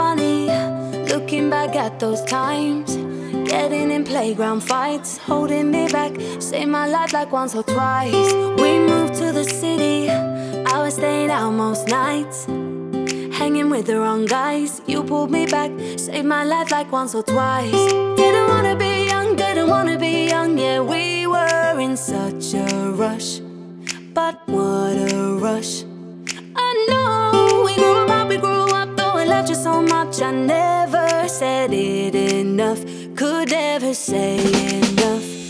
funny, looking back at those times. Getting in playground fights, holding me back, saved my life like once or twice. We moved to the city, I was staying out most nights, hanging with the wrong guys. You pulled me back, saved my life like once or twice. Didn't wanna be young, didn't wanna be young. Yeah, we were in such a rush, but what a rush. I know we grew up, though it left you so much. I never said it enough, could never say enough.